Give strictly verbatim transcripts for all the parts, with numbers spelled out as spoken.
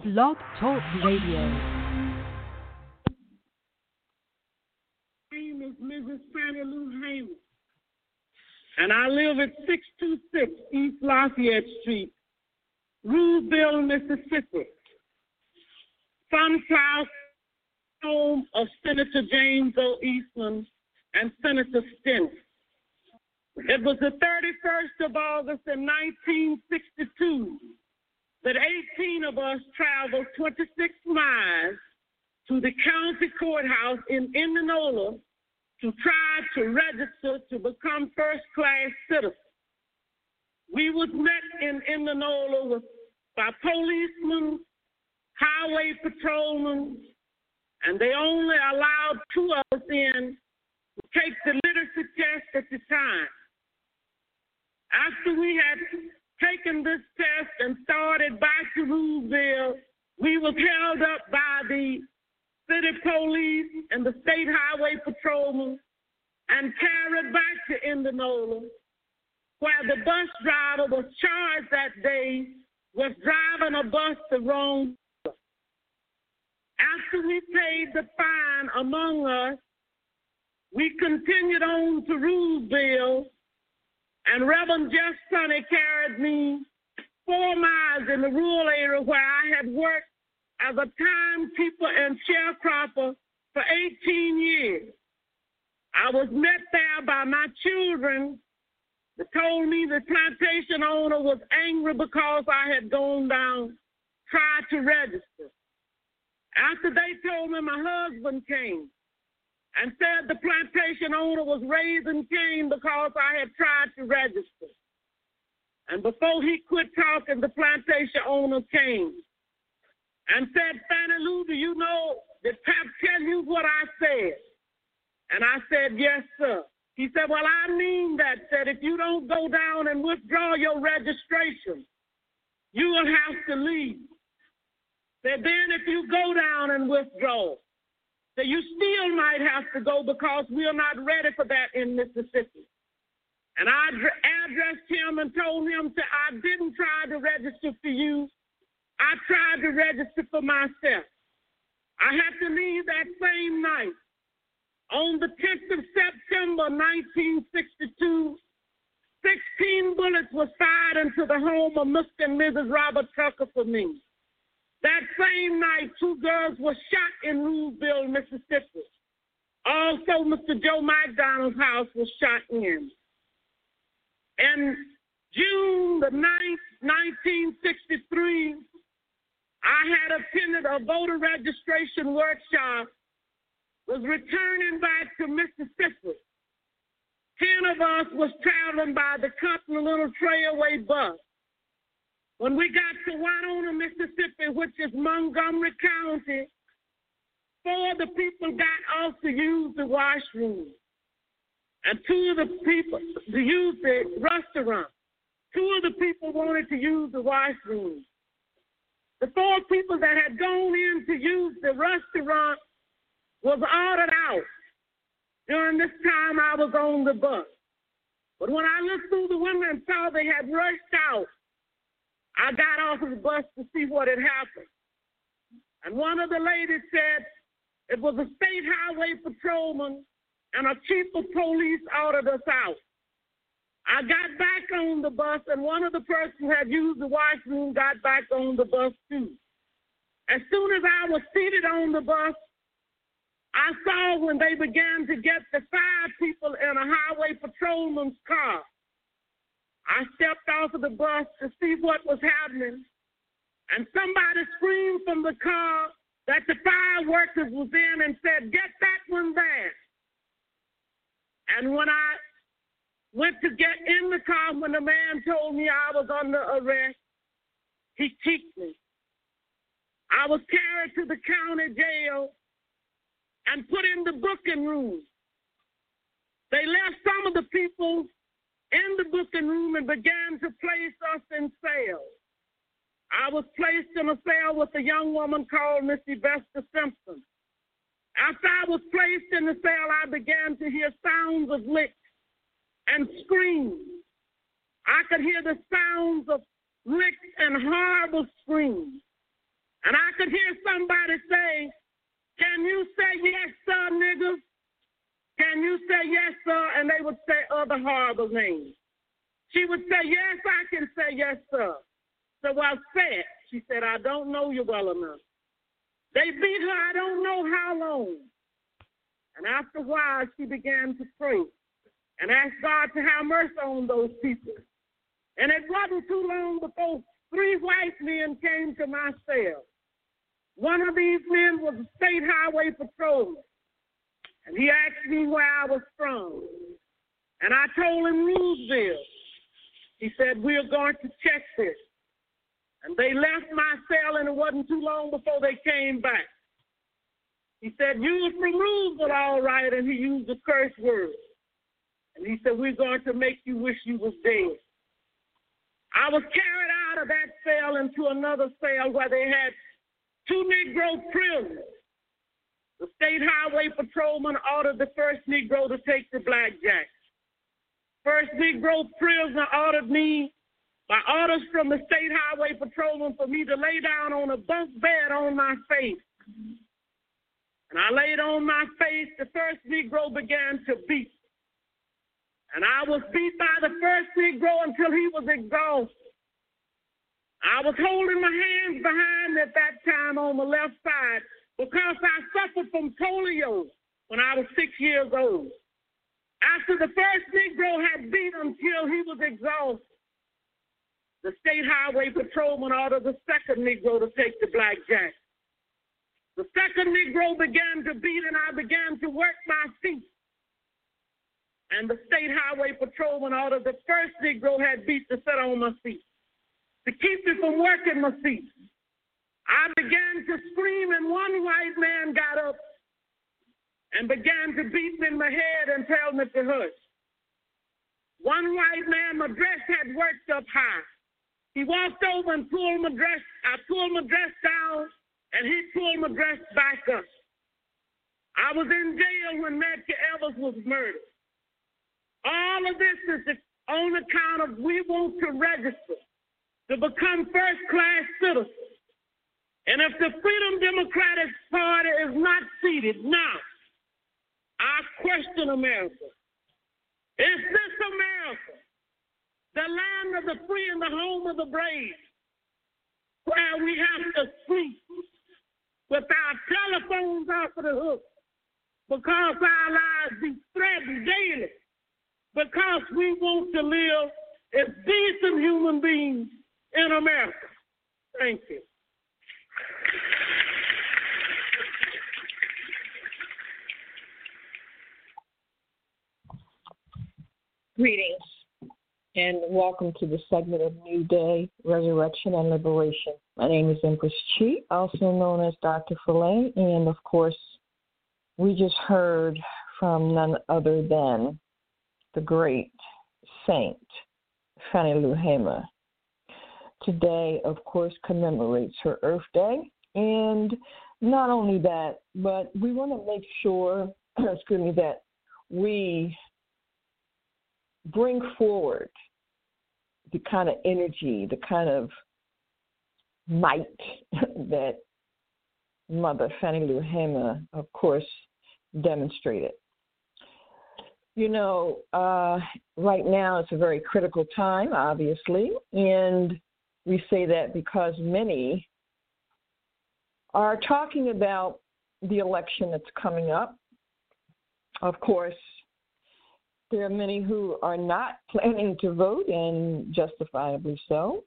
Blog Talk Radio. My name is Missus Fannie Lou Hamer, and I live at six two six East Lafayette Street, Ruleville, Mississippi. Sunflower, home of Senator James O. Eastland and Senator Stennis. It was the thirty-first of August in nineteen sixty-two that eighteen of us traveled twenty-six miles to the county courthouse in Indianola to try to register to become first-class citizens. We was met in Indianola with, by policemen, highway patrolmen, and they only allowed two of us in to take the literacy test at the time. After we had taken this test and started back to Ruleville, we was held up by the city police and the state highway patrolmen and carried back to Indianola, where the bus driver was charged that day with driving a bus the wrong way. After we paid the fine among us, we continued on to Ruleville, and Reverend Jeff Sonny carried me four miles in the rural area where I had worked as a timekeeper and sharecropper for eighteen years. I was met there by my children that told me the plantation owner was angry because I had gone down, tried to register. After they told me, my husband came and said the plantation owner was raising Cain because I had tried to register. And before he quit talking, the plantation owner came and said, Fannie Lou, do you know, did Pap tell you what I said? And I said, yes, sir. He said, well, I mean that, that if you don't go down and withdraw your registration, you will have to leave. That then if you go down and withdraw, that you still might have to go because we are not ready for that in Mississippi. And I addressed him and told him that I didn't try to register for you. I tried to register for myself. I had to leave that same night. On the tenth of September, nineteen sixty-two, sixteen bullets were fired into the home of Mister and Missus Robert Tucker for me. That same night, two girls were shot in Ruleville, Mississippi. Also, Mister Joe McDonald's house was shot in. And June the ninth, nineteen sixty-three, I had attended a voter registration workshop, was returning back to Mississippi. Ten of us was traveling by the Continental Trailway bus. When we got to Winona, Mississippi, which is Montgomery County, four of the people got off to use the washroom. And two of the people to use the restaurant. Two of the people wanted to use the washroom. The four people that had gone in to use the restaurant was ordered out. During this time, I was on the bus. But when I looked through the window and saw they had rushed out, I got off of the bus to see what had happened. And one of the ladies said it was a state highway patrolman and a chief of police ordered us out. I got back on the bus, and one of the persons who had used the washroom got back on the bus, too. As soon as I was seated on the bus, I saw when they began to get the five people in a highway patrolman's car. I stepped off of the bus to see what was happening, and somebody screamed from the car that the fire workers was in and said, get that one there. And when I went to get in the car, when the man told me I was under arrest, he kicked me. I was carried to the county jail and put in the booking room. They left some of the people in the booking room and began to place us in cells. I was placed in a cell with a young woman called Missy Vesta Simpson. After I was placed in the cell, I began to hear sounds of licks and screams. I could hear the sounds of licks and horrible screams. And I could hear somebody say, can you say yes, sir, niggas? Can you say yes, sir? And they would say other horrible names. She would say, yes, I can say yes, sir. So I said, she said, I don't know you well enough. They beat her, I don't know how long. And after a while, she began to pray and ask God to have mercy on those people. And it wasn't too long before three white men came to my cell. One of these men was a state highway patrolman. And he asked me where I was from. And I told him Roosevelt. He said, we're going to check this. And they left my cell, and it wasn't too long before they came back. He said, you was from Roosevelt, all right, and he used a curse word. And he said, we're going to make you wish you was dead. I was carried out of that cell into another cell where they had two Negro prisoners. The state highway patrolman ordered the first Negro to take the blackjack. First Negro prisoner ordered me, by orders from the state highway patrolman, for me to lay down on a bunk bed on my face. And I laid on my face. The first Negro began to beat. And I was beat by the first Negro until he was exhausted. I was holding my hands behind at that time on the left side because I suffered from polio when I was six years old. After the first Negro had beat until he was exhausted, the state highway patrolman ordered the second Negro to take the blackjack. The second Negro began to beat, and I began to work my feet. And the state highway patrolman ordered the first Negro had beat to sit on my feet, to keep me from working my feet. I began to scream, and one white man got up and began to beat me in my head and tell me to hush. One white man, my dress had worked up high. He walked over and pulled my dress. I pulled my dress down, and he pulled my dress back up. I was in jail when Medgar Evers was murdered. All of this is on account of we want to register to become first-class citizens. And if the Freedom Democratic Party is not seated now, I question America. Is this America, the land of the free and the home of the brave, where we have to sleep with our telephones off of the hook because our lives be threatened daily, because we want to live as decent human beings in America? Thank you. Greetings, and welcome to the segment of New Day, Resurrection, and Liberation. My name is Empress Chi, also known as Doctor Filet, and of course, we just heard from none other than the great Saint Fannie Lou Hamer. Today, of course, commemorates her Earth Day, and not only that, but we want to make sure, excuse me, that we bring forward the kind of energy, the kind of might that Mother Fannie Lou Hamer, of course, demonstrated. You know, uh, right now it's a very critical time, obviously, and we say that because many are talking about the election that's coming up. Of course, there are many who are not planning to vote, and justifiably so.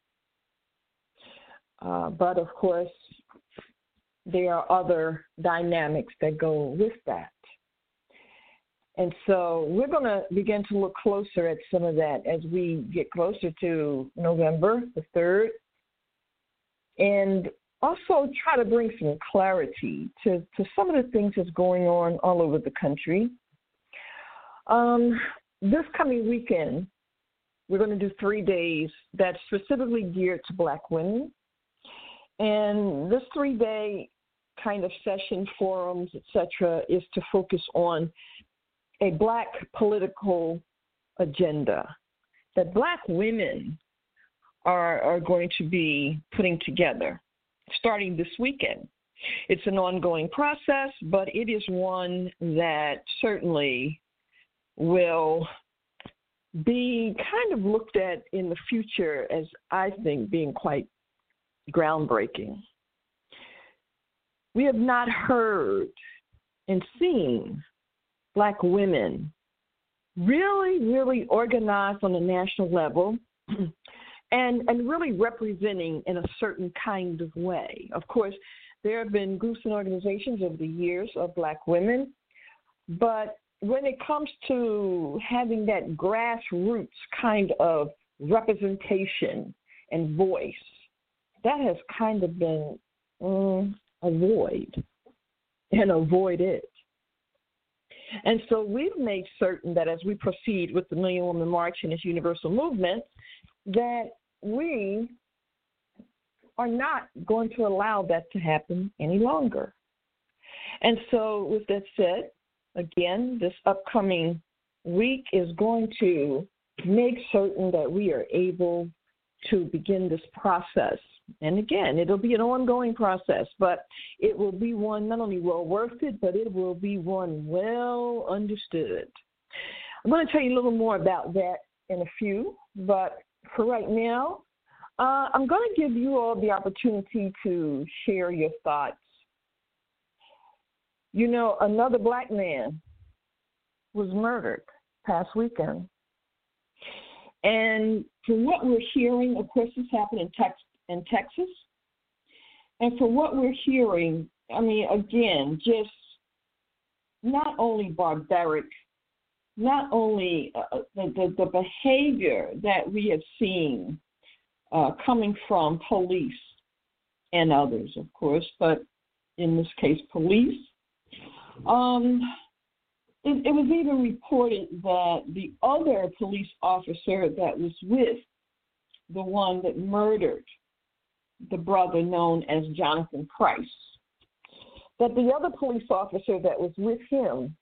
Uh, but, of course, there are other dynamics that go with that. And so we're going to begin to look closer at some of that as we get closer to November the third, and also try to bring some clarity to, to some of the things that's going on all over the country. Um, this coming weekend, we're going to do three days that's specifically geared to Black women. And this three-day kind of session, forums, et cetera, is to focus on a Black political agenda that Black women are, are going to be putting together. starting this weekend. It's an ongoing process, but it is one that certainly will be kind of looked at in the future as, I think, being quite groundbreaking. We have not heard and seen Black women really, really organized on a national level and, and really representing in a certain kind of way. Of course, there have been groups and organizations over the years of Black women, but when it comes to having that grassroots kind of representation and voice, that has kind of been um, a void and avoided. And so we've made certain that as we proceed with the Million Woman March and its universal movement, that we are not going to allow that to happen any longer. And so with that said, again, this upcoming week is going to make certain that we are able to begin this process. And again, it'll be an ongoing process, but it will be one not only well worth it, but it will be one well understood. I'm going to tell you a little more about that in a few, but for right now, uh, I'm going to give you all the opportunity to share your thoughts. You know, another Black man was murdered past weekend. And from what we're hearing, of course, this happened in, Tex- in Texas. And from what we're hearing, I mean, again, just not only barbaric, not only uh, the, the, the behavior that we have seen uh, coming from police and others, of course, but in this case, police. Um, it, it was even reported that the other police officer that was with the one that murdered the brother known as Jonathan Price, that the other police officer that was with him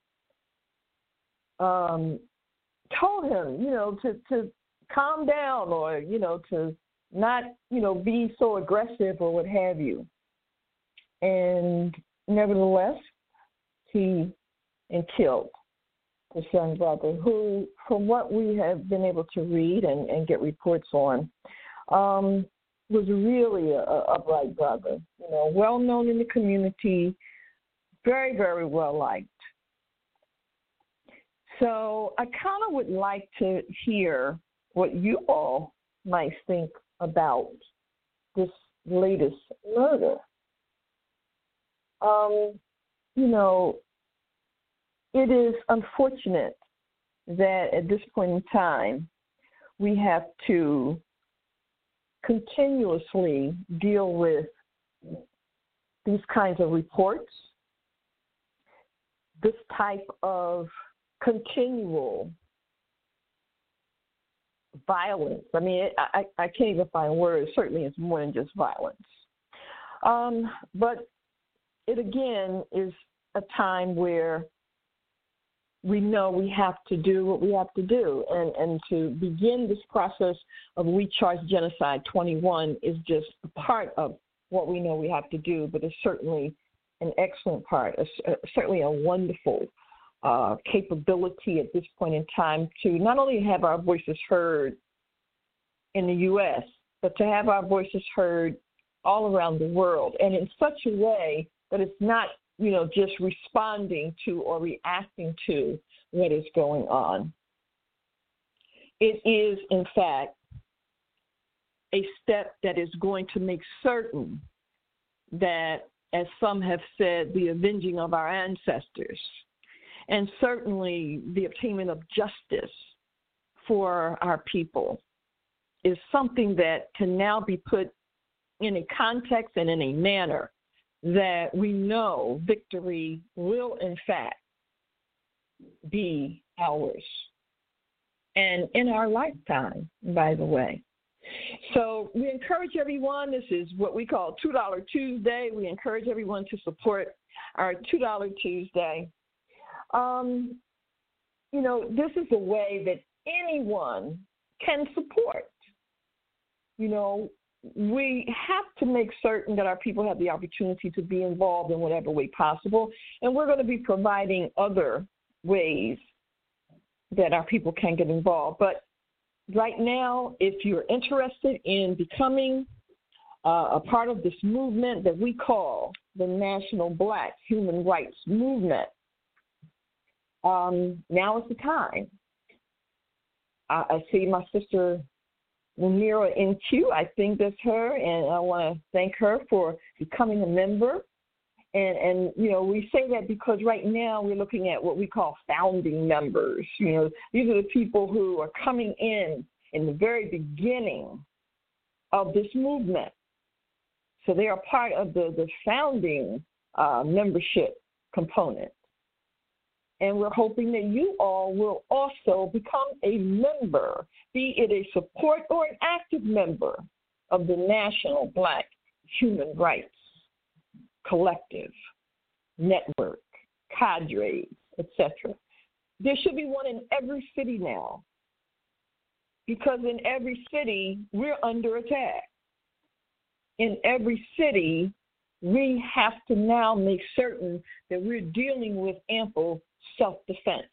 um, told him, you know, to, to calm down or, you know, to not, you know, be so aggressive or what have you. And nevertheless, he and killed this young brother who, from what we have been able to read and, and get reports on, um, was really a, a bright brother, you know, well known in the community, very, very well liked. So I kind of would like to hear what you all might think about this latest murder. Um, you know, it is unfortunate that at this point in time we have to continuously deal with these kinds of reports, this type of continual violence. I mean, it, I, I can't even find words. Certainly it's more than just violence. Um, but it, again, is a time where we know we have to do what we have to do. And, and to begin this process of We Charge Genocide twenty-one is just a part of what we know we have to do, but it's certainly an excellent part, a, a, certainly a wonderful uh, capability at this point in time to not only have our voices heard in the U S, but to have our voices heard all around the world, and in such a way that it's not, you know, just responding to or reacting to what is going on. It is, in fact, a step that is going to make certain that, as some have said, the avenging of our ancestors, and certainly the obtainment of justice for our people, is something that can now be put in a context and in a manner that we know victory will, in fact, be ours. And in our lifetime, by the way. So we encourage everyone, this is what we call two dollar Tuesday. We encourage everyone to support our two dollar Tuesday. Um, you know, this is a way that anyone can support. You know, we have to make certain that our people have the opportunity to be involved in whatever way possible, and we're going to be providing other ways that our people can get involved. But right now, if you're interested in becoming uh, a part of this movement that we call the National Black Human Rights Movement, um, now is the time. I, I see my sister Namira in queue. I think that's her, and I want to thank her for becoming a member. And, and, you know, we say that because right now we're looking at what we call founding members. You know, these are the people who are coming in in the very beginning of this movement. So they are part of the, the founding uh, membership component. And we're hoping that you all will also become a member, be it a support or an active member of the National Black Human Rights Collective, Network, cadres, et cetera. There should be one in every city now, because in every city, we're under attack. In every city, we have to now make certain that we're dealing with ample self-defense,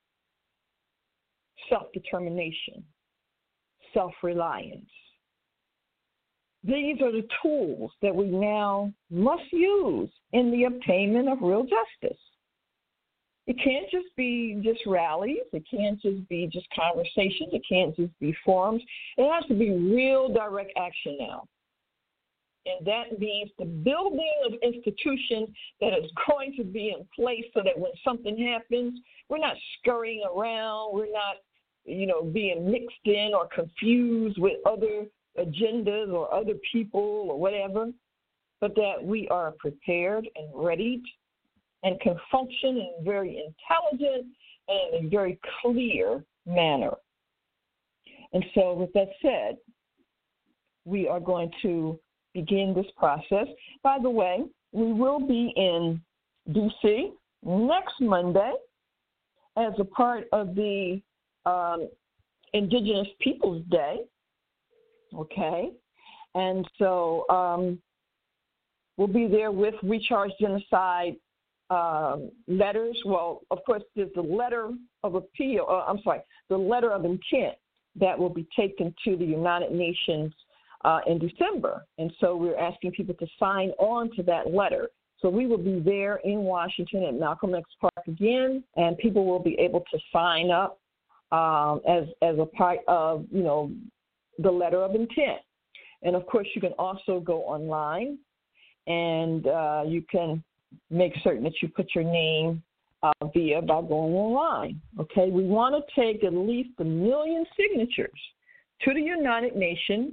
self-determination, self-reliance. These are the tools that we now must use in the obtainment of real justice. It can't just be just rallies. It can't just be just conversations. It can't just be forums. It has to be real direct action now. And that means the building of institutions that is going to be in place so that when something happens, we're not scurrying around, we're not, you know, being mixed in or confused with other agendas or other people or whatever, but that we are prepared and ready and can function in a very intelligent and in a very clear manner. And so with that said, we are going to begin this process. By the way, we will be in D C next Monday as a part of the um, Indigenous Peoples Day, okay? And so um, we'll be there with We Charge Genocide um, letters. Well, of course, there's the letter of appeal, uh, I'm sorry, the letter of intent that will be taken to the United Nations Uh, in December. And so we're asking people to sign on to that letter. So we will be there in Washington at Malcolm X Park again, and people will be able to sign up um, as, as a part of, you know, the letter of intent. And, of course, you can also go online, and uh, you can make certain that you put your name uh, via by going online. Okay, we want to take at least a million signatures to the United Nations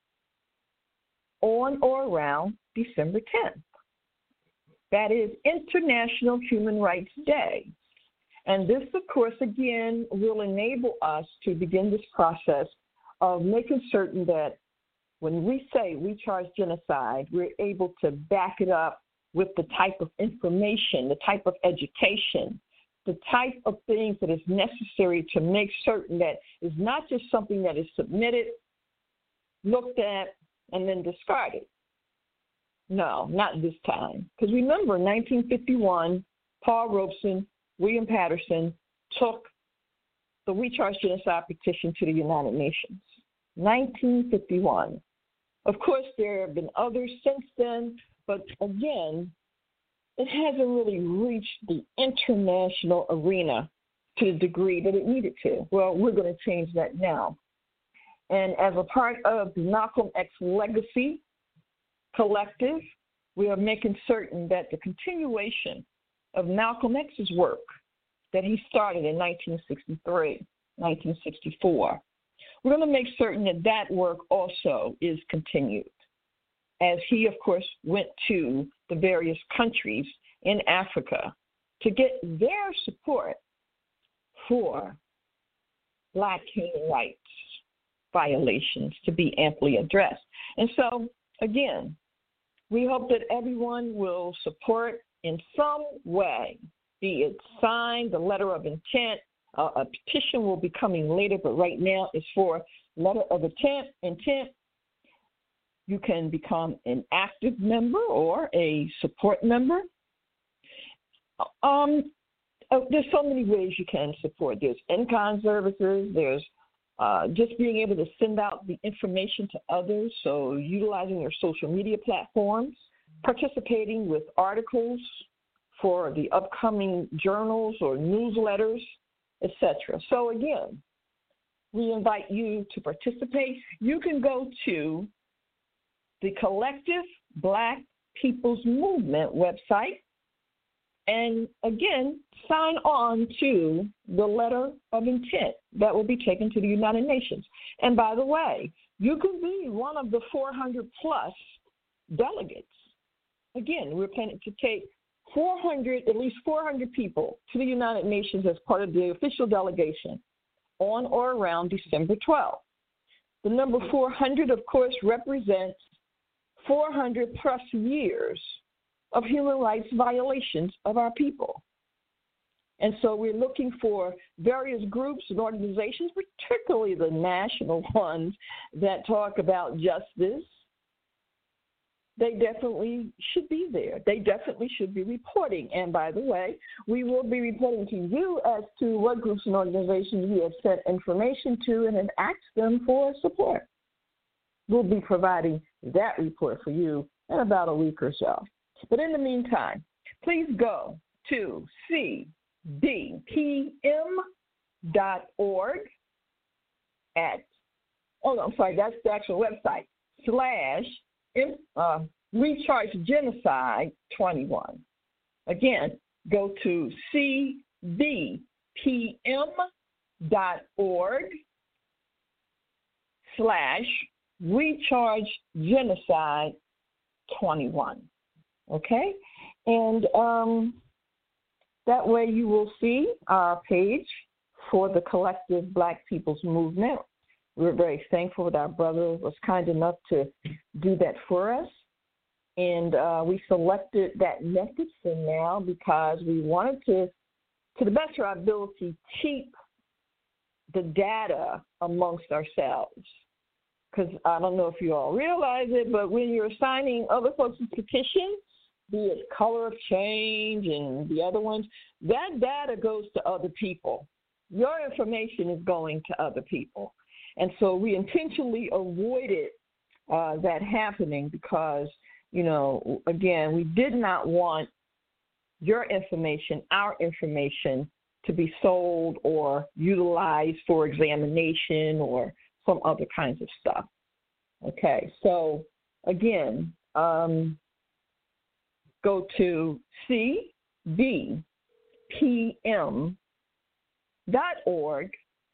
on or around December tenth. That is International Human Rights Day. And this, of course, again, will enable us to begin this process of making certain that when we say we charge genocide, we're able to back it up with the type of information, the type of education, the type of things that is necessary to make certain that it's not just something that is submitted, looked at, and then discarded. No, not this time. Because remember, nineteen fifty-one, Paul Robeson, William Patterson took the We Charge Genocide petition to the United Nations. nineteen fifty-one. Of course, there have been others since then, but again, it hasn't really reached the international arena to the degree that it needed to. Well, we're going to change that now. And as a part of the Malcolm X Legacy Collective, we are making certain that the continuation of Malcolm X's work that he started in nineteen sixty-three, nineteen sixty-four, we're going to make certain that that work also is continued, as he, of course, went to the various countries in Africa to get their support for Black human rights violations to be amply addressed. And so, again, we hope that everyone will support in some way, be it signed, the letter of intent. Uh, a petition will be coming later, but right now it's for letter of intent, intent You can become an active member or a support member. Um, there's so many ways you can support. There's in-kind services. There's uh, just being able to send out the information to others, so utilizing your social media platforms, participating with articles for the upcoming journals or newsletters, et cetera. So again, we invite you to participate. You can go to the Collective Black People's Movement website and, again, sign on to the letter of intent that will be taken to the United Nations. And by the way, you can be one of the four hundred plus delegates. Again, we're planning to take four hundred, at least four hundred people to the United Nations as part of the official delegation on or around December twelfth. The number four hundred, of course, represents four hundred plus years of human rights violations of our people. And so we're looking for various groups and organizations, particularly the national ones that talk about justice. They definitely should be there. They definitely should be reporting. And by the way, we will be reporting to you as to what groups and organizations we have sent information to and have asked them for support. We'll be providing that report for you in about a week or so. But in the meantime, please go to c b p m dot org at, oh, no, I'm sorry, that's the actual website, slash uh, Recharge Genocide twenty-one. Again, go to c b p m dot org slash Recharge Genocide twenty-one. Okay? And um, that way you will see our page for the Collective Black People's Movement. We're very thankful that our brother was kind enough to do that for us. And uh, we selected that method for now because we wanted to, to the best of our ability, keep the data amongst ourselves. Because I don't know if you all realize it, but when you're signing other folks' petitions, be it Color of Change and the other ones, that data goes to other people. Your information is going to other people. And so we intentionally avoided uh, that happening because, you know, again, we did not want your information, our information, to be sold or utilized for examination or some other kinds of stuff. Okay, so again, um, go to c b p m dot org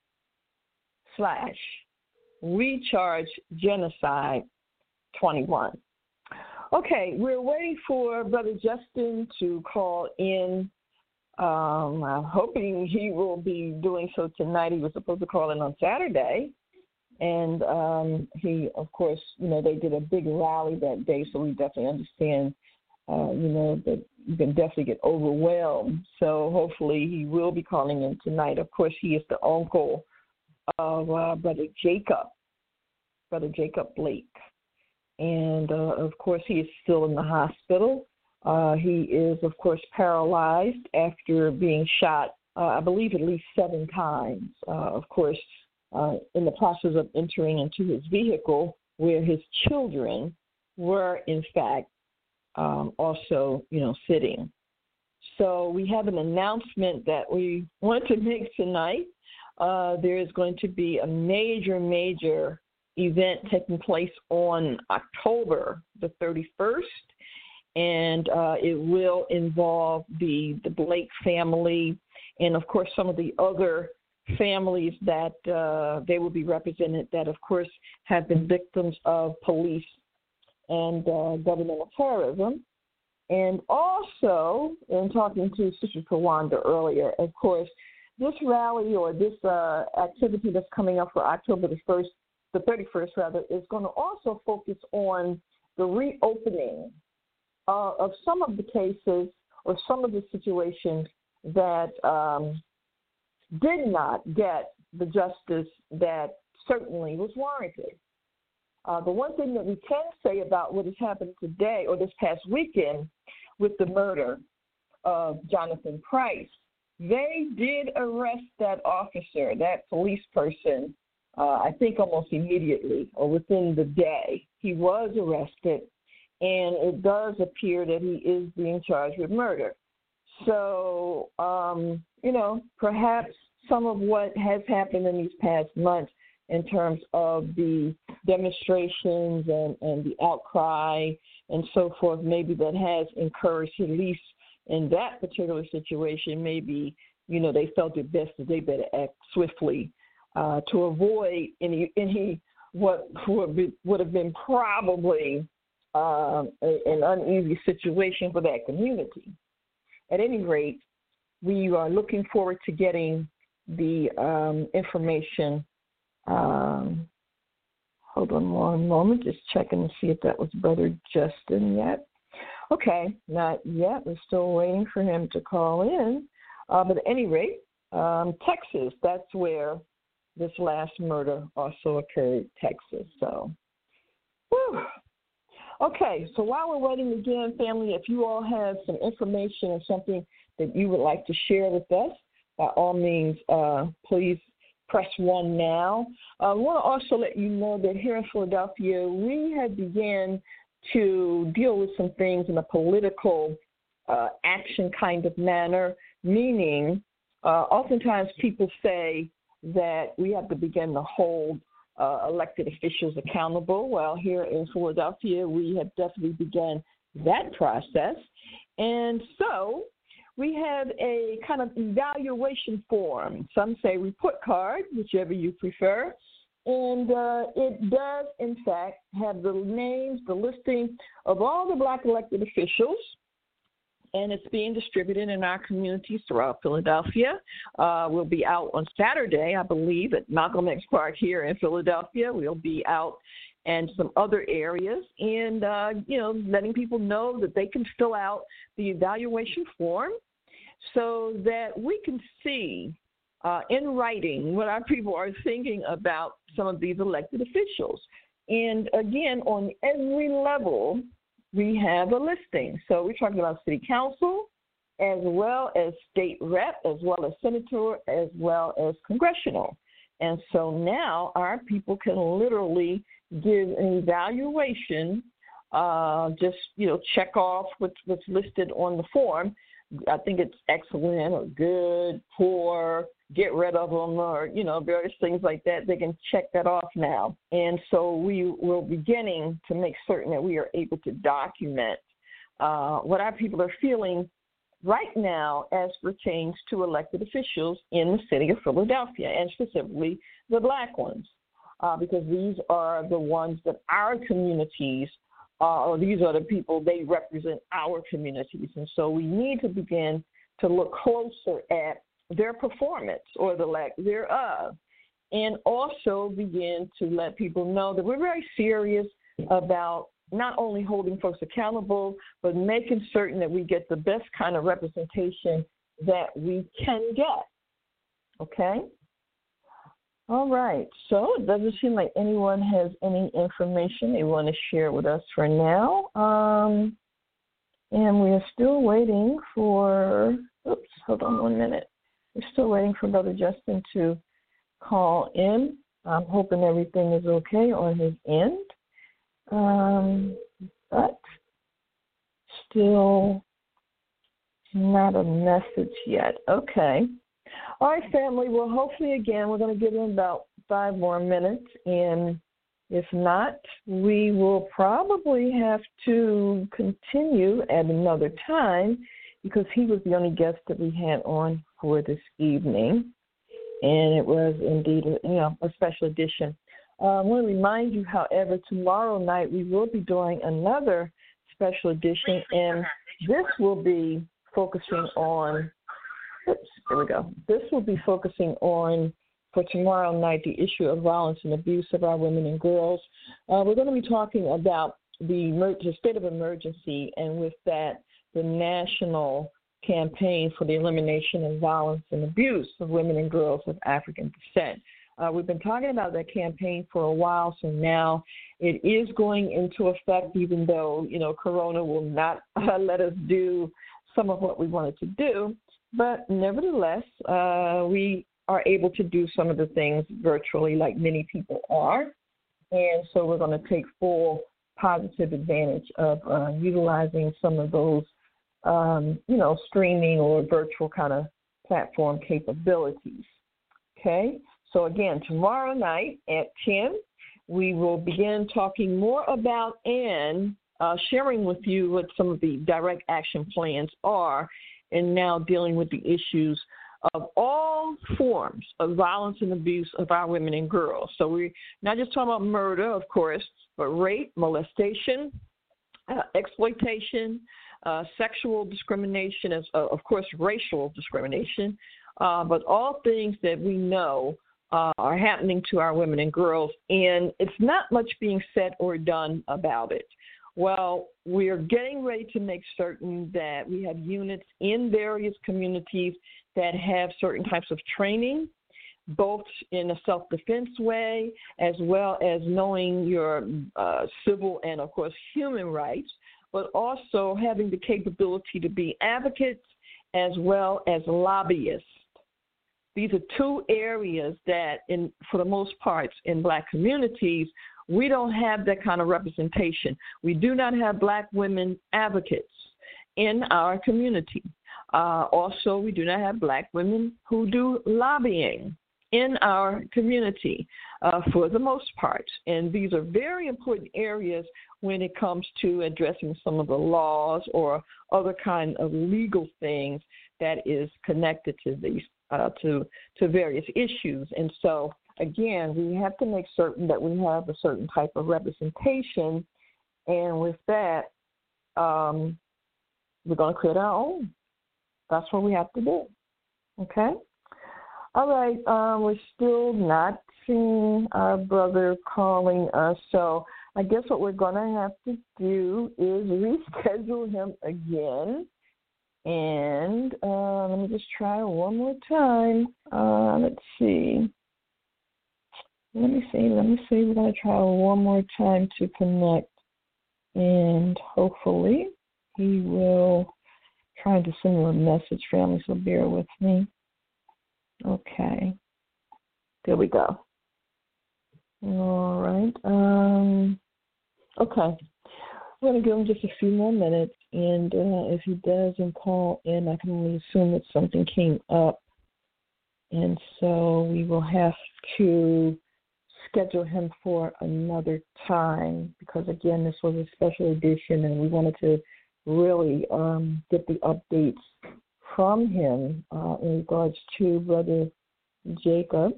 slash Recharge Genocide twenty-one. Okay, we're waiting for Brother Justin to call in. Um, I'm hoping he will be doing so tonight. He was supposed to call in on Saturday. And um, he, of course, you know, they did a big rally that day, so we definitely understand, uh, you know, that you can definitely get overwhelmed. So hopefully he will be calling in tonight. Of course, he is the uncle of uh, Brother Jacob, Brother Jacob Blake. And, uh, of course, he is still in the hospital. Uh, he is, of course, paralyzed after being shot, uh, I believe, at least seven times. Uh, of course, uh, in the process of entering into his vehicle where his children were, in fact, um, also, you know, sitting. So we have an announcement that we want to make tonight. Uh, there is going to be a major, major event taking place on October the thirty-first, and uh, it will involve the, the Blake family and, of course, some of the other families that uh, they will be represented that, of course, have been victims of police and uh, governmental terrorism. And also, in talking to Sister Tawanda earlier, of course, this rally or this uh, activity that's coming up for October the first, the thirty-first rather, is going to also focus on the reopening uh, of some of the cases or some of the situations that um, did not get the justice that certainly was warranted. Uh, the one thing that we can say about what has happened today or this past weekend with the murder of Jonathan Price, they did arrest that officer, that police person, uh, I think almost immediately or within the day. He was arrested, and it does appear that he is being charged with murder. So, um, you know, perhaps some of what has happened in these past months in terms of the demonstrations and, and the outcry and so forth, maybe that has encouraged, at least in that particular situation, maybe, you know, they felt it best that they better act swiftly uh, to avoid any, any what would, be, would have been probably uh, an uneasy situation for that community. At any rate, we are looking forward to getting the um, information. Um, hold on one moment, just checking to see if that was Brother Justin yet. Okay, not yet. We're still waiting for him to call in. Uh, but at any rate, um, Texas, that's where this last murder also occurred, Texas. So, whew. Okay, so while we're waiting again, family, if you all have some information or something that you would like to share with us, by all means, uh, please press one now. I want to also let you know that here in Philadelphia, we have began to deal with some things in a political uh, action kind of manner, meaning uh, oftentimes people say that we have to begin to hold uh, elected officials accountable. Well, here in Philadelphia, we have definitely begun that process. And so we have a kind of evaluation form. Some say report card, whichever you prefer. And uh, it does, in fact, have the names, the listing of all the black elected officials, and it's being distributed in our communities throughout Philadelphia. Uh, we'll be out on Saturday, I believe, at Malcolm X Park here in Philadelphia. We'll be out and some other areas, and, uh, you know, letting people know that they can fill out the evaluation form so that we can see uh, in writing what our people are thinking about some of these elected officials. And, again, on every level, we have a listing. So we're talking about city council as well as state rep, as well as senator, as well as congressional. And so now our people can literally give an evaluation, uh, just, you know, check off what's, what's listed on the form. I think it's excellent or good, poor, get rid of them, or, you know, various things like that. They can check that off now. And so we will beginning to make certain that we are able to document uh, what our people are feeling right now as pertains to elected officials in the city of Philadelphia, and specifically the black ones, uh, because these are the ones that our communities Uh, or these are the people, they represent our communities. And so we need to begin to look closer at their performance or the lack thereof, and also begin to let people know that we're very serious about not only holding folks accountable, but making certain that we get the best kind of representation that we can get. Okay? All right, so it doesn't seem like anyone has any information they want to share with us for now. Um, and we are still waiting for, oops, hold on one minute. We're still waiting for Brother Justin to call in. I'm hoping everything is okay on his end. Um, but still not a message yet. Okay. All right, family. Well, hopefully, again, we're going to give them about five more minutes. And if not, we will probably have to continue at another time, because he was the only guest that we had on for this evening. And it was indeed, a, you know, a special edition. Uh, I want to remind you, however, tomorrow night we will be doing another special edition, and this will be focusing on Oops, there we go. This will be focusing on, for tomorrow night, the issue of violence and abuse of our women and girls. Uh, we're going to be talking about the, the state of emergency, and with that, the national campaign for the elimination of violence and abuse of women and girls of African descent. Uh, we've been talking about that campaign for a while, so now it is going into effect, even though, you know, Corona will not uh, let us do some of what we wanted to do. But nevertheless, uh, we are able to do some of the things virtually like many people are. And so we're going to take full positive advantage of uh, utilizing some of those, um, you know, streaming or virtual kind of platform capabilities. Okay? So, again, tomorrow night at ten, we will begin talking more about and uh, sharing with you what some of the direct action plans are and now dealing with the issues of all forms of violence and abuse of our women and girls. So we're not just talking about murder, of course, but rape, molestation, uh, exploitation, uh, sexual discrimination, as uh, of course, racial discrimination, uh, but all things that we know uh, are happening to our women and girls, and it's not much being said or done about it. Well, we're getting ready to make certain that we have units in various communities that have certain types of training, both in a self-defense way as well as knowing your uh, civil and, of course, human rights, but also having the capability to be advocates as well as lobbyists. These are two areas that, in for the most part, in Black communities, we don't have that kind of representation. We do not have Black women advocates in our community. Uh, also, we do not have Black women who do lobbying in our community uh, for the most part. And these are very important areas when it comes to addressing some of the laws or other kind of legal things that is connected to these uh, to to various issues. And so, again, we have to make certain that we have a certain type of representation. And with that, um, we're going to create our own. That's what we have to do. Okay? All right. Um, we're still not seeing our brother calling us. So I guess what we're going to have to do is reschedule him again. And uh, let me just try one more time. Uh, let's see. Let me see. Let me see. We're going to try one more time to connect. And hopefully he will try to send you a message, family, so bear with me. Okay. There we go. All right. Um, okay. We're going to give him just a few more minutes, and uh, if he doesn't call in, I can only assume that something came up, and so we will have to schedule him for another time because, again, this was a special edition, and we wanted to really um, get the updates from him uh, in regards to Brother Jacob.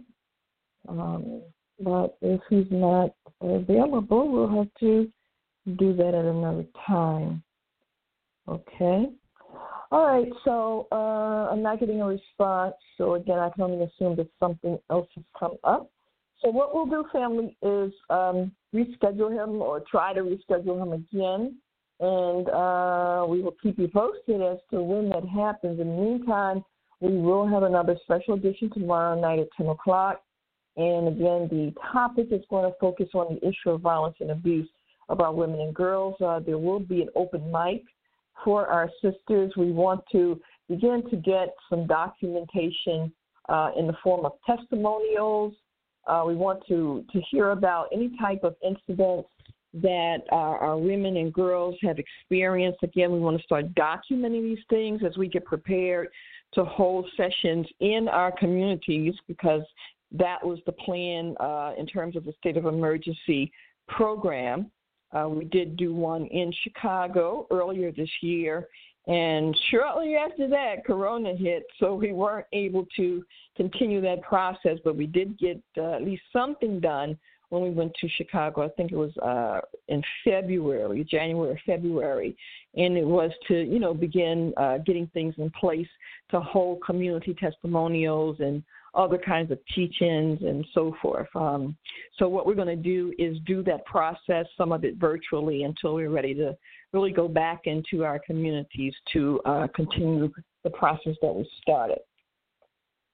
Um, but if he's not available, we'll have to do that at another time. Okay? All right, so uh, I'm not getting a response. So, again, I can only assume that something else has come up. So what we'll do, family, is um, reschedule him or try to reschedule him again. And uh, we will keep you posted as to when that happens. In the meantime, we will have another special edition tomorrow night at ten o'clock. And, again, the topic is going to focus on the issue of violence and abuse of our women and girls. Uh, there will be an open mic for our sisters. We want to begin to get some documentation uh, in the form of testimonials. Uh, we want to, to hear about any type of incidents that our, our women and girls have experienced. Again, we want to start documenting these things as we get prepared to hold sessions in our communities, because that was the plan uh, in terms of the state of emergency program. Uh, we did do one in Chicago earlier this year, and shortly after that, Corona hit, so we weren't able to continue that process, but we did get uh, at least something done when we went to Chicago. I think it was uh, in February, January, February, and it was to, you know, begin uh, getting things in place to hold community testimonials and other kinds of teach-ins and so forth. Um, so what we're going to do is do that process, some of it virtually, until we're ready to really go back into our communities to uh, continue the process that we started.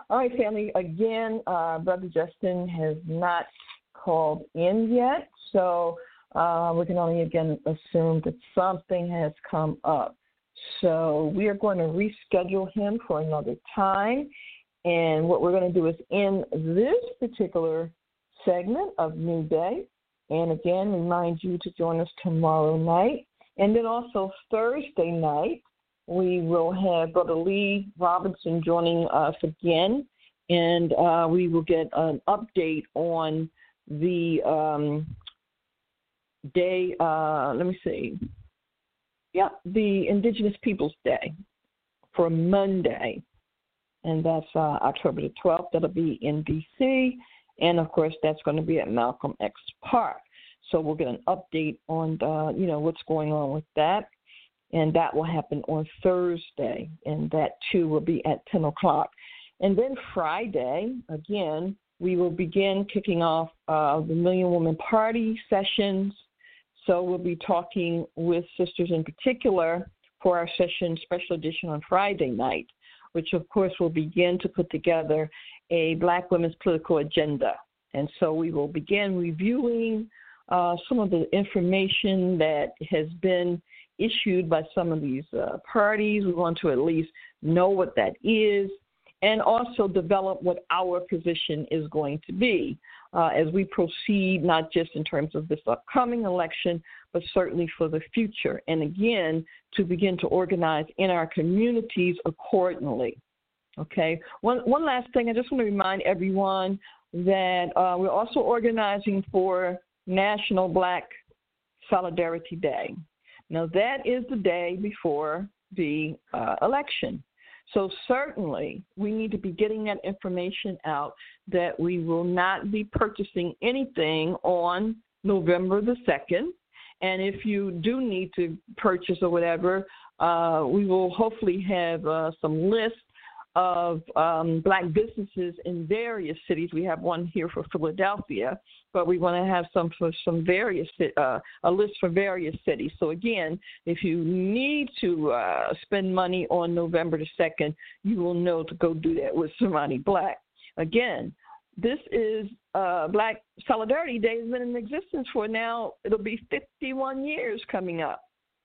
All right, family. Again, uh, Brother Justin has not called in yet, so uh, we can only, again, assume that something has come up. So we are going to reschedule him for another time, and what we're going to do is end this particular segment of New Day, and again, remind you to join us tomorrow night, and then also Thursday night, we will have Brother Lee Robinson joining us again, and uh, we will get an update on the um, day, uh, let me see, yeah, the Indigenous Peoples Day for Monday, and that's uh, October the twelfth. That'll be in D C, and of course, that's going to be at Malcolm X Park. So we'll get an update on, the, you know, what's going on with that. And that will happen on Thursday, and that, too, will be at ten o'clock. And then Friday, again, we will begin kicking off uh, the Million Woman Party sessions. So we'll be talking with sisters in particular for our session special edition on Friday night, which, of course, will begin to put together a Black women's political agenda. And so we will begin reviewing uh, some of the information that has been issued by some of these uh, parties. We want to at least know what that is and also develop what our position is going to be uh, as we proceed, not just in terms of this upcoming election, but certainly for the future. And again, to begin to organize in our communities accordingly. Okay. One, one last thing, I just want to remind everyone that uh, we're also organizing for National Black Solidarity Day. Now, that is the day before the uh, election. So certainly we need to be getting that information out that we will not be purchasing anything on November the second. And if you do need to purchase or whatever, uh, we will hopefully have uh, some lists of um, Black businesses in various cities. We have one here for Philadelphia, but we want to have some for some various, uh, a list for various cities. So again, if you need to uh, spend money on November the second, you will know to go do that with somebody Black. Again, this is uh, Black Solidarity Day has been in existence for now, it'll be fifty-one years coming up.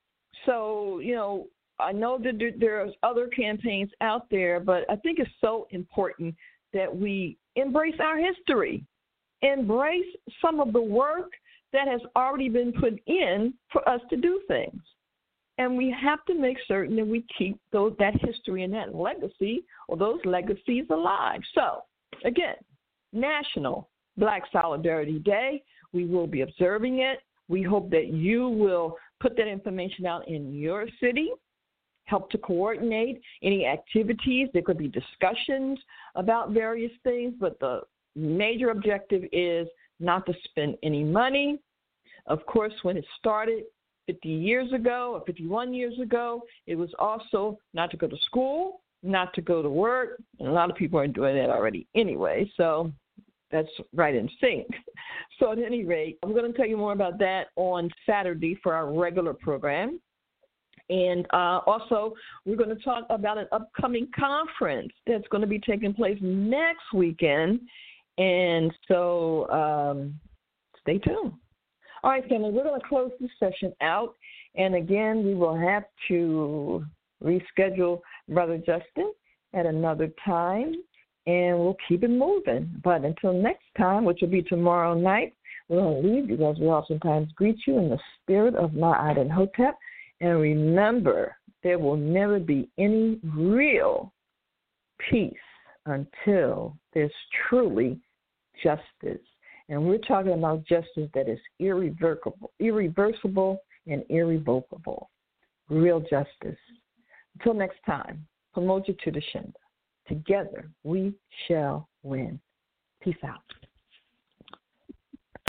So, you know, I know that there's other campaigns out there, but I think it's so important that we embrace our history, embrace some of the work that has already been put in for us to do things. And we have to make certain that we keep those, that history and that legacy or those legacies alive. So, again, National Black Solidarity Day. We will be observing it. We hope that you will put that information out in your city. Help to coordinate any activities. There could be discussions about various things, but the major objective is not to spend any money. Of course, when it started fifty years ago or fifty-one years ago, it was also not to go to school, not to go to work, and a lot of people are doing that already anyway, so that's right in sync. So at any rate, I'm going to tell you more about that on Saturday for our regular program. And uh, also, we're going to talk about an upcoming conference that's going to be taking place next weekend. And so um, stay tuned. All right, family, we're going to close this session out. And again, we will have to reschedule Brother Justin at another time, and we'll keep it moving. But until next time, which will be tomorrow night, we're going to leave you as we oftentimes greet you in the spirit of Ma'at and Hotep. And remember, there will never be any real peace until there's truly justice. And we're talking about justice that is irreversible, irreversible and irrevocable. Real justice. Until next time, Pamoja to the Shinda. Together we shall win. Peace out.